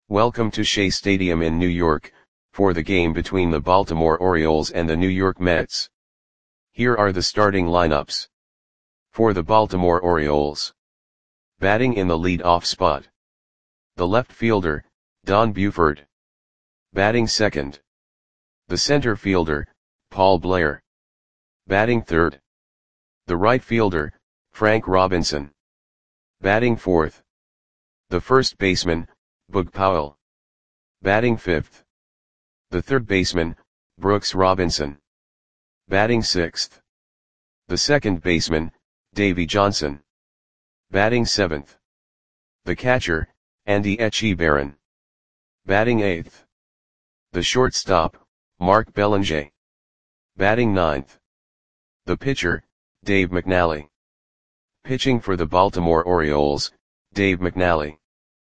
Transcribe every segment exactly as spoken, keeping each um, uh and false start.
Welcome to Shea Stadium in New York, for the game between the Baltimore Orioles and the New York Mets. Here are the starting lineups. For the Baltimore Orioles. Batting in the lead-off spot. The left fielder, Don Buford. Batting second. The center fielder, Paul Blair. Batting third. The right fielder, Frank Robinson. Batting fourth. The first baseman, Boog Powell. Batting fifth. The third baseman, Brooks Robinson. Batting sixth. The second baseman, Davey Johnson. Batting seventh. The catcher, Andy Etchebarren. Batting eighth. The shortstop, Mark Belanger. Batting ninth. The pitcher, Dave McNally. Pitching for the Baltimore Orioles, Dave McNally.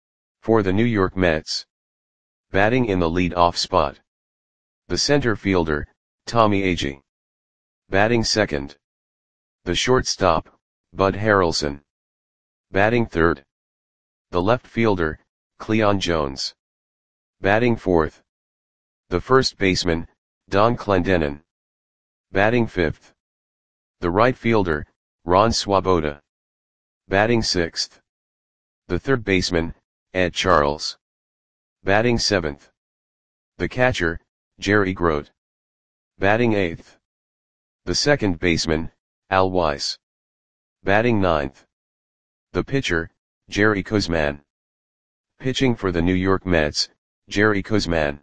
For the New York Mets. Batting in the lead-off spot. The center fielder, Tommy Agee. Batting second. The shortstop, Bud Harrelson. Batting third. The left fielder, Cleon Jones. Batting fourth. The first baseman, Don Clendenon. Batting fifth. The right fielder, Ron Swoboda. Batting sixth. The third baseman, Ed Charles. Batting seventh. The catcher, Jerry Grote. Batting eighth. The second baseman, Al Weiss. Batting ninth. The pitcher, Jerry Koosman. Pitching for the New York Mets, Jerry Koosman.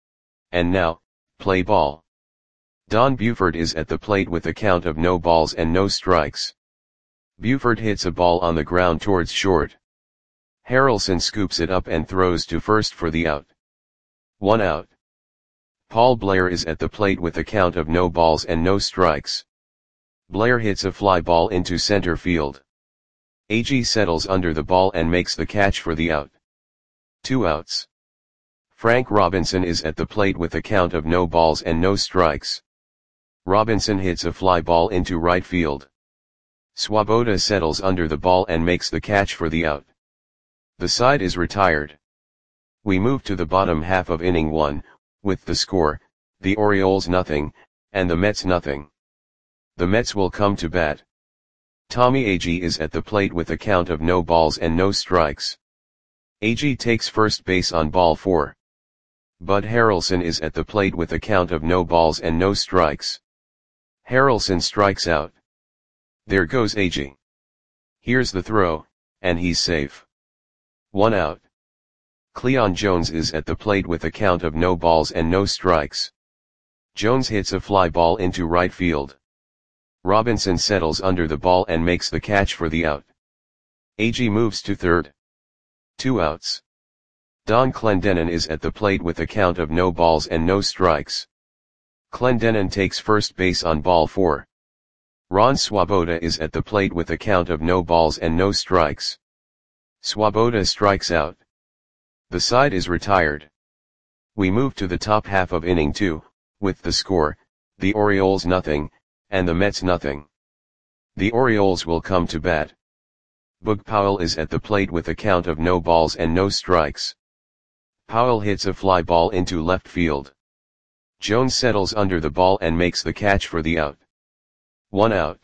And now, play ball. Don Buford is at the plate with a count of no balls and no strikes. Buford hits a ball on the ground towards short. Harrelson scoops it up and throws to first for the out. One out. Paul Blair is at the plate with a count of no balls and no strikes. Blair hits a fly ball into center field. Agee settles under the ball and makes the catch for the out. Two outs. Frank Robinson is at the plate with a count of no balls and no strikes. Robinson hits a fly ball into right field. Swoboda settles under the ball and makes the catch for the out. The side is retired. We move to the bottom half of inning one, with the score, the Orioles nothing, and the Mets nothing. The Mets will come to bat. Tommy Agee is at the plate with a count of no balls and no strikes. Agee takes first base on ball four. Bud Harrelson is at the plate with a count of no balls and no strikes. Harrelson strikes out. There goes Agee. Here's the throw, and he's safe. One out. Cleon Jones is at the plate with a count of no balls and no strikes. Jones hits a fly ball into right field. Robinson settles under the ball and makes the catch for the out. Agee moves to third. Two outs. Don Clendenon is at the plate with a count of no balls and no strikes. Clendenon takes first base on ball four. Ron Swoboda is at the plate with a count of no balls and no strikes. Swoboda strikes out. The side is retired. We move to the top half of inning two, with the score, the Orioles nothing, and the Mets nothing. The Orioles will come to bat. Boog Powell is at the plate with a count of no balls and no strikes. Powell hits a fly ball into left field. Jones settles under the ball and makes the catch for the out. One out.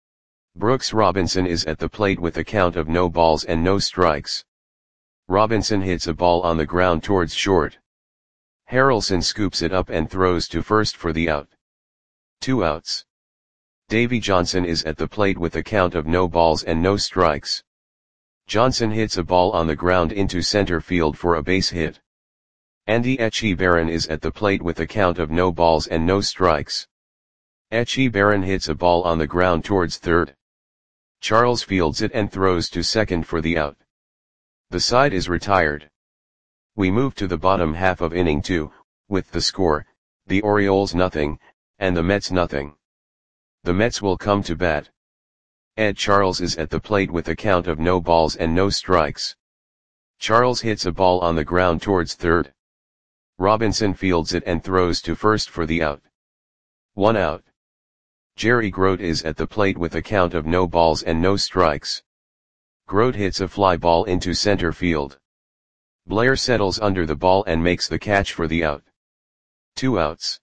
Brooks Robinson is at the plate with a count of no balls and no strikes. Robinson hits a ball on the ground towards short. Harrelson scoops it up and throws to first for the out. Two outs. Davey Johnson is at the plate with a count of no balls and no strikes. Johnson hits a ball on the ground into center field for a base hit. Andy Etchebarren is at the plate with a count of no balls and no strikes. Etchebarren hits a ball on the ground towards third. Charles fields it and throws to second for the out. The side is retired. We move to the bottom half of inning two, with the score, the Orioles nothing, and the Mets nothing. The Mets will come to bat. Ed Charles is at the plate with a count of no balls and no strikes. Charles hits a ball on the ground towards third. Robinson fields it and throws to first for the out. One out. Jerry Grote is at the plate with a count of no balls and no strikes. Grote hits a fly ball into center field. Blair settles under the ball and makes the catch for the out. Two outs.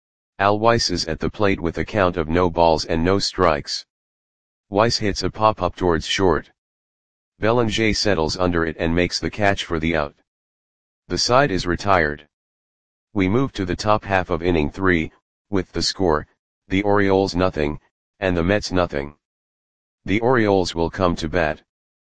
Al Weiss is at the plate with a count of no balls and no strikes. Weiss hits a pop-up towards short. Belanger settles under it and makes the catch for the out. The side is retired. We move to the top half of inning three, with the score, the Orioles nothing, and the Mets nothing. The Orioles will come to bat.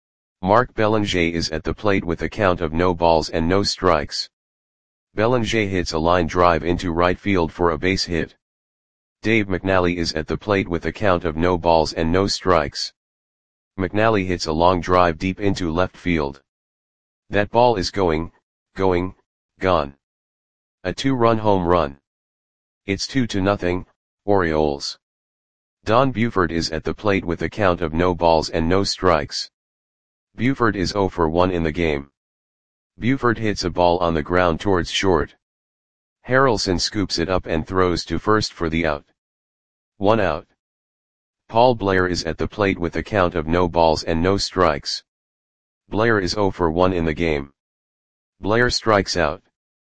Mark Belanger is at the plate with a count of no balls and no strikes. Belanger hits a line drive into right field for a base hit. Dave McNally is at the plate with a count of no balls and no strikes. McNally hits a long drive deep into left field. That ball is going, going, gone. A two-run home run. It's two to nothing, Orioles. Don Buford is at the plate with a count of no balls and no strikes. Buford is oh for one in the game. Buford hits a ball on the ground towards short. Harrelson scoops it up and throws to first for the out. One out. Paul Blair is at the plate with a count of no balls and no strikes. Blair is oh for one in the game. Blair strikes out.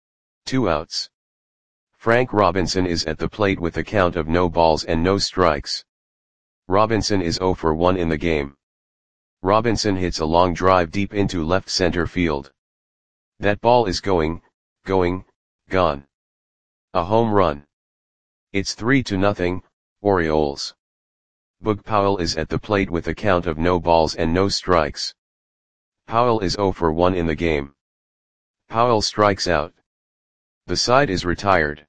Two outs. Frank Robinson is at the plate with a count of no balls and no strikes. Robinson is oh for one in the game. Robinson hits a long drive deep into left center field. That ball is going, going, gone. A home run. It's three to nothing, Orioles. Boog Powell is at the plate with a count of no balls and no strikes. Powell is oh for one in the game. Powell strikes out. The side is retired.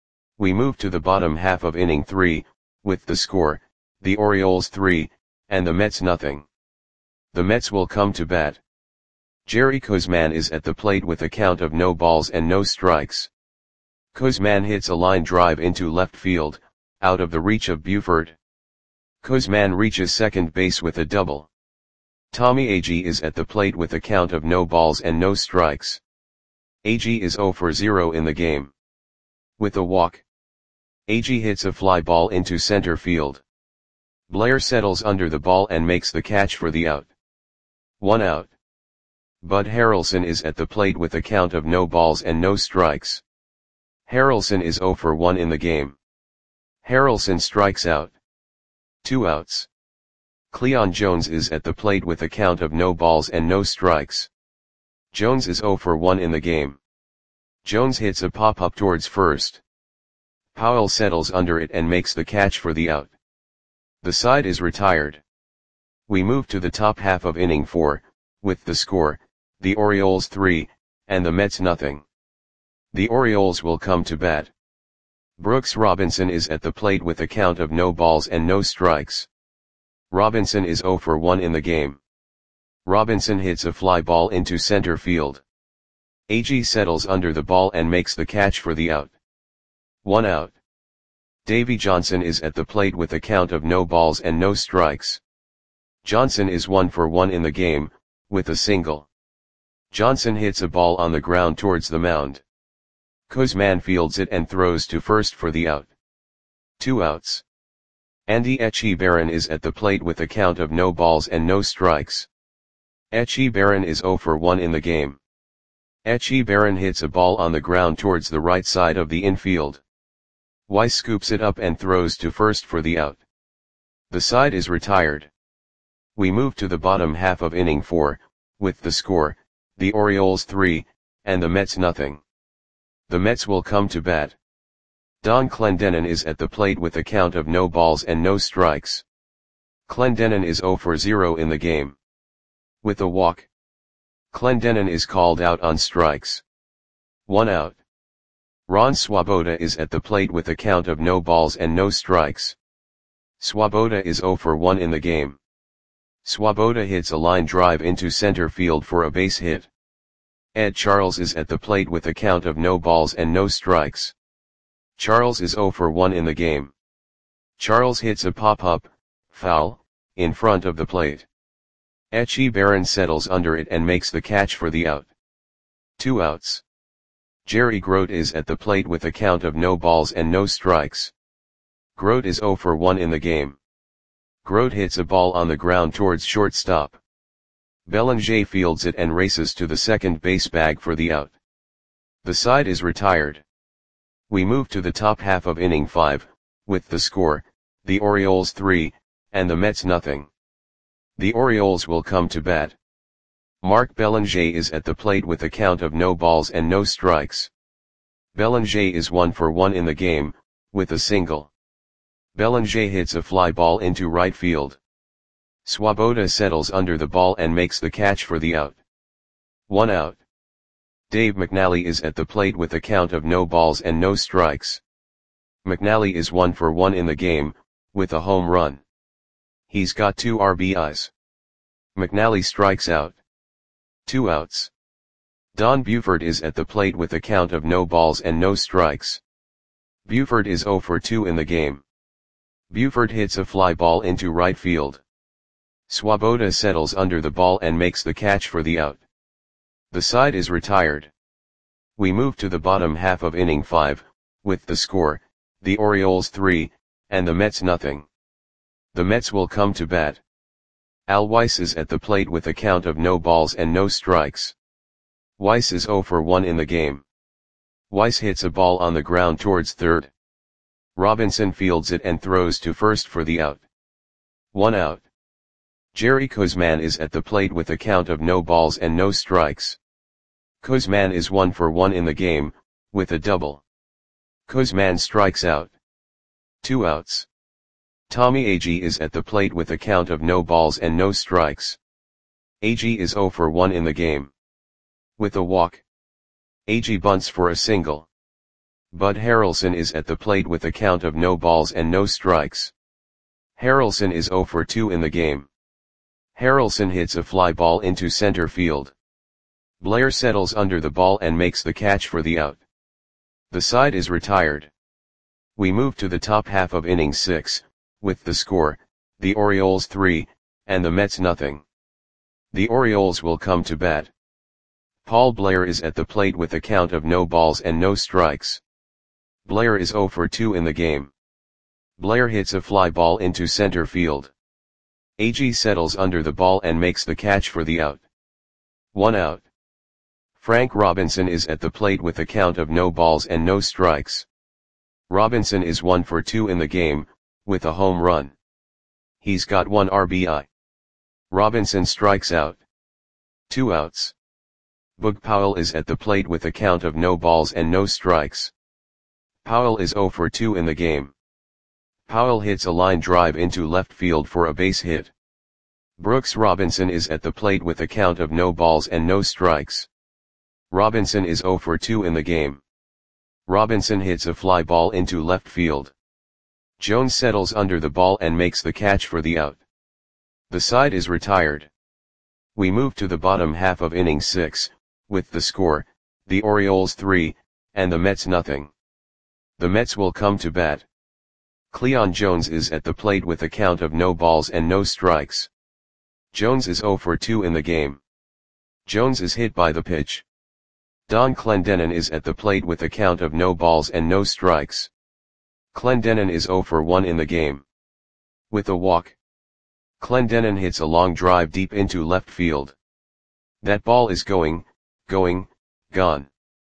We move to the bottom half of inning three, with the score, the Orioles three, and the Mets nothing. The Mets will come to bat. Jerry Koosman is at the plate with a count of no balls and no strikes. Koosman hits a line drive into left field, out of the reach of Buford. Koosman reaches second base with a double. Tommy Agee is at the plate with a count of no balls and no strikes. Agee is oh for zero in the game. With a walk. Agee hits a fly ball into center field. Blair settles under the ball and makes the catch for the out. One out. Bud Harrelson is at the plate with a count of no balls and no strikes. Harrelson is oh for one in the game. Harrelson strikes out. Two outs. Cleon Jones is at the plate with a count of no balls and no strikes. Jones is oh for one in the game. Jones hits a pop-up towards first. Powell settles under it and makes the catch for the out. The side is retired. We move to the top half of inning four, with the score, the Orioles three, and the Mets nothing. The Orioles will come to bat. Brooks Robinson is at the plate with a count of no balls and no strikes. Robinson is oh for one in the game. Robinson hits a fly ball into center field. Agee settles under the ball and makes the catch for the out. One out. Davy Johnson is at the plate with a count of no balls and no strikes. Johnson is one for one in the game, with a single. Johnson hits a ball on the ground towards the mound. Koosman fields it and throws to first for the out. Two outs. Andy Etchebarren is at the plate with a count of no balls and no strikes. Etchebarren is oh for one in the game. Etchebarren hits a ball on the ground towards the right side of the infield. Weiss scoops it up and throws to first for the out. The side is retired. We move to the bottom half of inning four, with the score, the Orioles three, and the Mets nothing. The Mets will come to bat. Don Clendenon is at the plate with a count of no balls and no strikes. Clendenon is oh for zero in the game. With a walk. Clendenon is called out on strikes. One out. Ron Swoboda is at the plate with a count of no balls and no strikes. Swoboda is oh for one in the game. Swoboda hits a line drive into center field for a base hit. Ed Charles is at the plate with a count of no balls and no strikes. Charles is oh for one in the game. Charles hits a pop-up, foul, in front of the plate. Etchebarren settles under it and makes the catch for the out. Two outs. Jerry Grote is at the plate with a count of no balls and no strikes. Grote is oh for one in the game. Grote hits a ball on the ground towards shortstop. Belanger fields it and races to the second base bag for the out. The side is retired. We move to the top half of inning five, with the score, the Orioles three, and the Mets nothing. The Orioles will come to bat. Mark Belanger is at the plate with a count of no balls and no strikes. Belanger is one for one in the game, with a single. Belanger hits a fly ball into right field. Swoboda settles under the ball and makes the catch for the out. One out. Dave McNally is at the plate with a count of no balls and no strikes. McNally is one for one in the game, with a home run. He's got two R B Is. McNally strikes out. Two outs. Don Buford is at the plate with a count of no balls and no strikes. Buford is zero for two in the game. Buford hits a fly ball into right field. Swoboda settles under the ball and makes the catch for the out. The side is retired. We move to the bottom half of inning five, with the score, the Orioles three, and the Mets nothing. The Mets will come to bat. Al Weiss is at the plate with a count of no balls and no strikes. Weiss is zero for one in the game. Weiss hits a ball on the ground towards third. Robinson fields it and throws to first for the out. One out. Jerry Koosman is at the plate with a count of no balls and no strikes. Koosman is one for one in the game, with a double. Koosman strikes out. Two outs. Tommy Agee is at the plate with a count of no balls and no strikes. Agee is zero for one in the game. With a walk. Agee bunts for a single. Bud Harrelson is at the plate with a count of no balls and no strikes. Harrelson is zero for two in the game. Harrelson hits a fly ball into center field. Blair settles under the ball and makes the catch for the out. The side is retired. We move to the top half of inning six, with the score, the Orioles three, and the Mets nothing. The Orioles will come to bat. Paul Blair is at the plate with a count of no balls and no strikes. Blair is zero for two in the game. Blair hits a fly ball into center field. Agee settles under the ball and makes the catch for the out. One out. Frank Robinson is at the plate with a count of no balls and no strikes. Robinson is one for two in the game, with a home run. He's got one R B I. Robinson strikes out. Two outs. Boog Powell is at the plate with a count of no balls and no strikes. Powell is zero for two in the game. Powell hits a line drive into left field for a base hit. Brooks Robinson is at the plate with a count of no balls and no strikes. Robinson is zero for two in the game. Robinson hits a fly ball into left field. Jones settles under the ball and makes the catch for the out. The side is retired. We move to the bottom half of inning six, with the score, the Orioles three, and the Mets nothing. The Mets will come to bat. Cleon Jones is at the plate with a count of no balls and no strikes. Jones is zero for two in the game. Jones is hit by the pitch. Don Clendenon is at the plate with a count of no balls and no strikes. Clendenon is zero for one in the game. With a walk. Clendenon hits a long drive deep into left field. That ball is going, going, gone.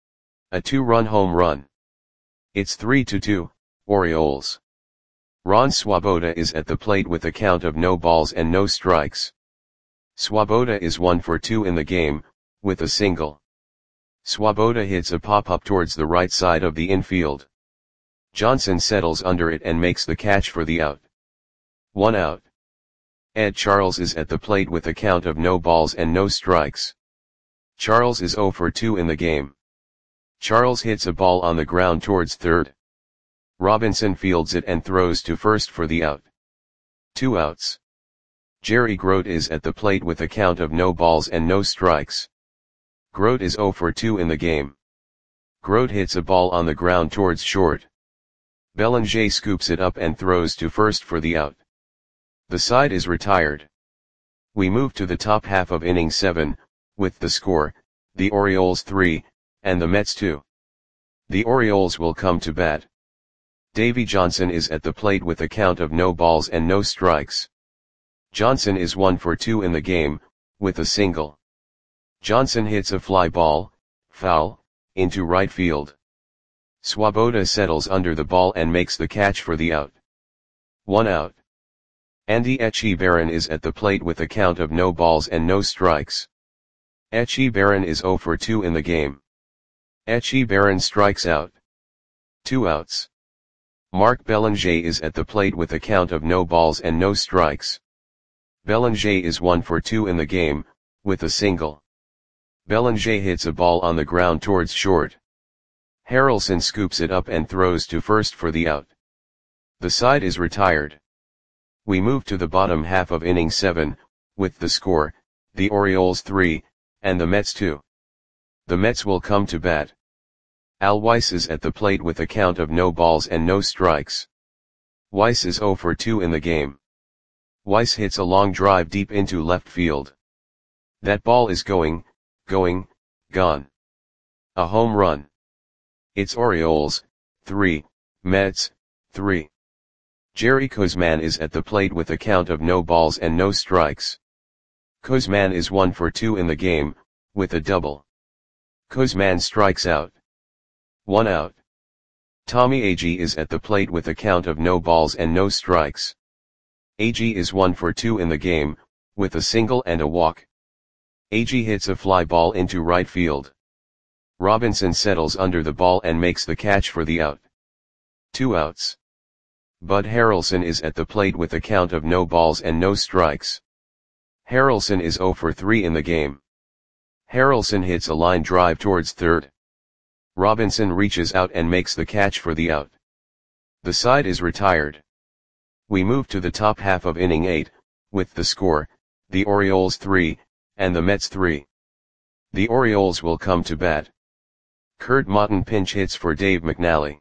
A two-run home run. It's three to two, Orioles. Ron Swoboda is at the plate with a count of no balls and no strikes. Swoboda is one for two in the game, with a single. Swoboda hits a pop-up towards the right side of the infield. Johnson settles under it and makes the catch for the out. One out. Ed Charles is at the plate with a count of no balls and no strikes. Charles is zero for two in the game. Charles hits a ball on the ground towards third. Robinson fields it and throws to first for the out. Two outs. Jerry Grote is at the plate with a count of no balls and no strikes. Grote is zero for two in the game. Grote hits a ball on the ground towards short. Belanger scoops it up and throws to first for the out. The side is retired. We move to the top half of inning seven, with the score, the Orioles three, and the Mets two. The Orioles will come to bat. Davy Johnson is at the plate with a count of no balls and no strikes. Johnson is one for two in the game, with a single. Johnson hits a fly ball, foul, into right field. Swoboda settles under the ball and makes the catch for the out. One out. Andy Etchebarren is at the plate with a count of no balls and no strikes. Etchebarren is zero for two in the game. Etchebarren strikes out. Two outs. Mark Belanger is at the plate with a count of no balls and no strikes. Belanger is one for two in the game, with a single. Belanger hits a ball on the ground towards short. Harrelson scoops it up and throws to first for the out. The side is retired. We move to the bottom half of inning seven, with the score, the Orioles three, and the Mets two. The Mets will come to bat. Al Weiss is at the plate with a count of no balls and no strikes. Weiss is zero for two in the game. Weiss hits a long drive deep into left field. That ball is going, going, gone. A home run. It's Orioles, three, Mets, three. Jerry Koosman is at the plate with a count of no balls and no strikes. Koosman is one for two in the game, with a double. Koosman strikes out. One out. Tommy Agee is at the plate with a count of no balls and no strikes. Agee is one for two in the game, with a single and a walk. Agee hits a fly ball into right field. Robinson settles under the ball and makes the catch for the out. Two outs. Bud Harrelson is at the plate with a count of no balls and no strikes. Harrelson is zero for three in the game. Harrelson hits a line drive towards third. Robinson reaches out and makes the catch for the out. The side is retired. We move to the top half of inning eight, with the score, the Orioles three, and the Mets three. The Orioles will come to bat. Kurt Motton pinch hits for Dave McNally.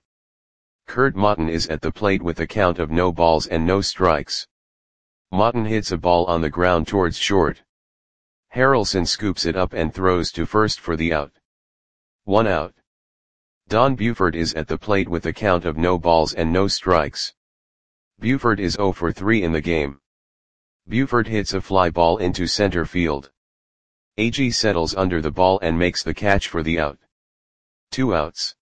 Kurt Motton is at the plate with a count of no balls and no strikes. Motton hits a ball on the ground towards short. Harrelson scoops it up and throws to first for the out. One out. Don Buford is at the plate with a count of no balls and no strikes. Buford is zero for three in the game. Buford hits a fly ball into center field. Agee settles under the ball and makes the catch for the out. Two outs.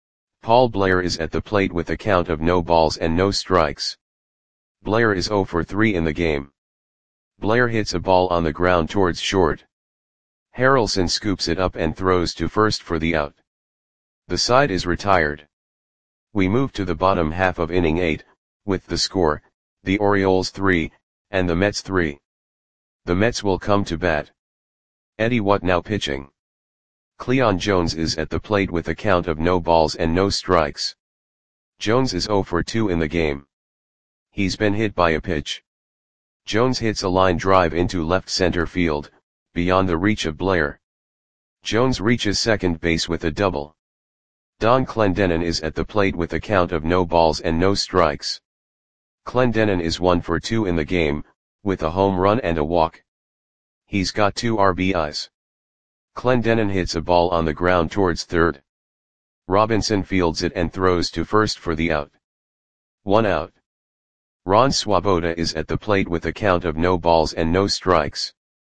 Paul Blair is at the plate with a count of no balls and no strikes. Blair is zero for three in the game. Blair hits a ball on the ground towards short. Harrelson scoops it up and throws to first for the out. The side is retired. We move to the bottom half of inning eight, with the score, the Orioles three, and the Mets three. The Mets will come to bat. Eddie What now pitching. Cleon Jones is at the plate with a count of no balls and no strikes. Jones is zero for two in the game. He's been hit by a pitch. Jones hits a line drive into left center field, beyond the reach of Blair. Jones reaches second base with a double. Don Clendenon is at the plate with a count of no balls and no strikes. Clendenon is one for two in the game, with a home run and a walk. He's got two R B Is. Clendenon hits a ball on the ground towards third. Robinson fields it and throws to first for the out. One out. Ron Swoboda is at the plate with a count of no balls and no strikes.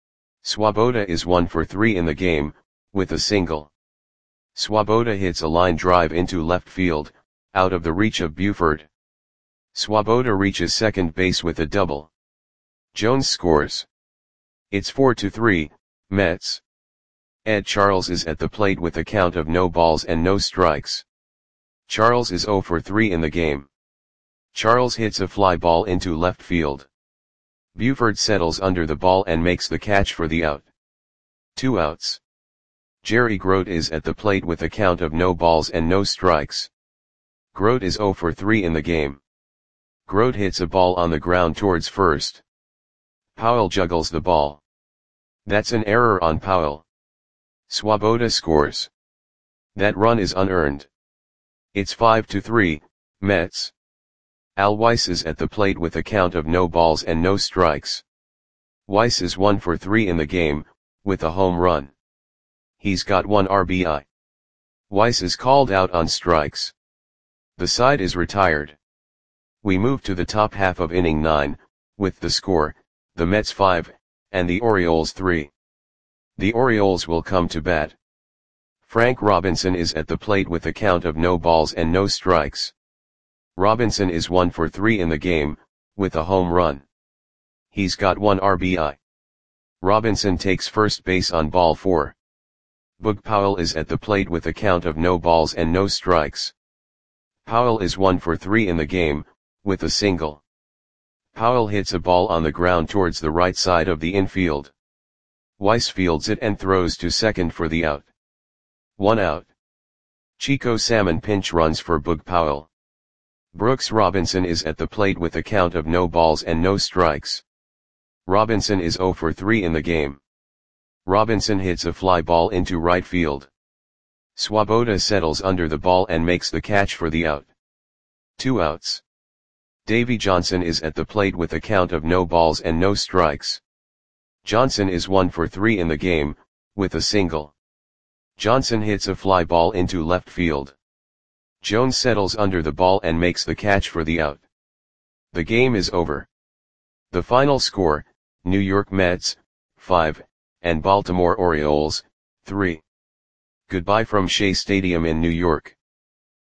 Swoboda is one for three in the game, with a single. Swoboda hits a line drive into left field, out of the reach of Buford. Swoboda reaches second base with a double. Jones scores. It's four to three, Mets. Ed Charles is at the plate with a count of no balls and no strikes. Charles is zero for three in the game. Charles hits a fly ball into left field. Buford settles under the ball and makes the catch for the out. Two outs. Jerry Grote is at the plate with a count of no balls and no strikes. Grote is zero for three in the game. Grote hits a ball on the ground towards first. Powell juggles the ball. That's an error on Powell. Swoboda scores. That run is unearned. It's five to three, Mets. Al Weiss is at the plate with a count of no balls and no strikes. Weiss is one for three in the game, with a home run. He's got one R B I. Weiss is called out on strikes. The side is retired. We move to the top half of inning nine, with the score, the Mets five, and the Orioles three. The Orioles will come to bat. Frank Robinson is at the plate with a count of no balls and no strikes. Robinson is one for three in the game, with a home run. He's got one R B I. Robinson takes first base on ball four. Boog Powell is at the plate with a count of no balls and no strikes. Powell is one for three in the game, with a single. Powell hits a ball on the ground towards the right side of the infield. Weiss fields it and throws to second for the out. One out. Chico Salmon pinch runs for Boog Powell. Brooks Robinson is at the plate with a count of no balls and no strikes. Robinson is zero for three in the game. Robinson hits a fly ball into right field. Swoboda settles under the ball and makes the catch for the out. Two outs. Davy Johnson is at the plate with a count of no balls and no strikes. Johnson is one for three in the game, with a single. Johnson hits a fly ball into left field. Jones settles under the ball and makes the catch for the out. The game is over. The final score, New York Mets, five, and Baltimore Orioles, three. Goodbye from Shea Stadium in New York.